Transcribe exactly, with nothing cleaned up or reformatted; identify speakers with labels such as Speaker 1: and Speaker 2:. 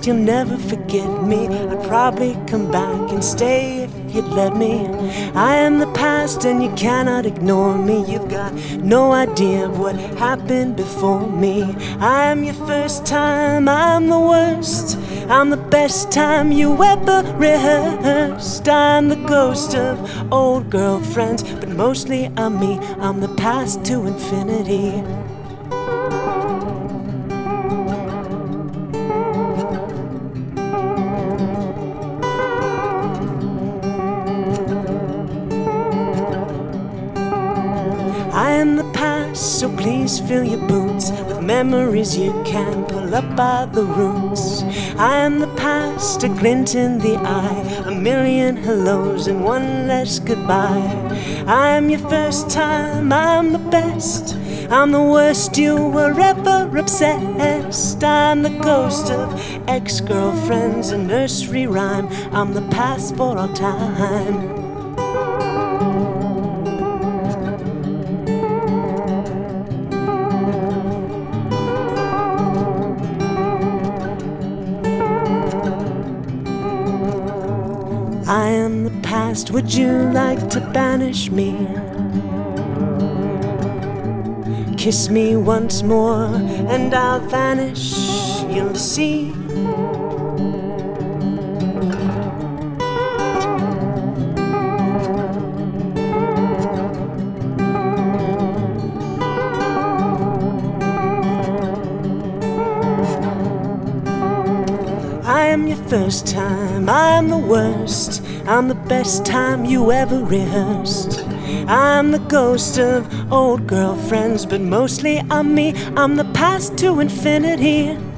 Speaker 1: past, you'll never forget me. I'd probably come back and stay if you'd let me. I am the past and you cannot ignore me. You've got no idea of what happened before me. I am your first time, I'm the worst. I'm the best time you ever rehearsed. I'm the ghost of old girlfriends, but mostly I'm me. I'm the past to infinity. I am the past, so please fill your boots with memories you can pull up by the roots. I am the past, a glint in the eye, a million hellos and one less goodbye. I am your first time, I'm the best. I'm the worst, you were ever obsessed. I'm the ghost of ex-girlfriends, a nursery rhyme. I'm the past for all time. I am the past, would you like to banish me? Kiss me once more and I'll vanish, you'll see. I am your first time, I'm the worst. I'm the best time you ever rehearsed. I'm the ghost of old girlfriends, but mostly I'm me. I'm the past to infinity.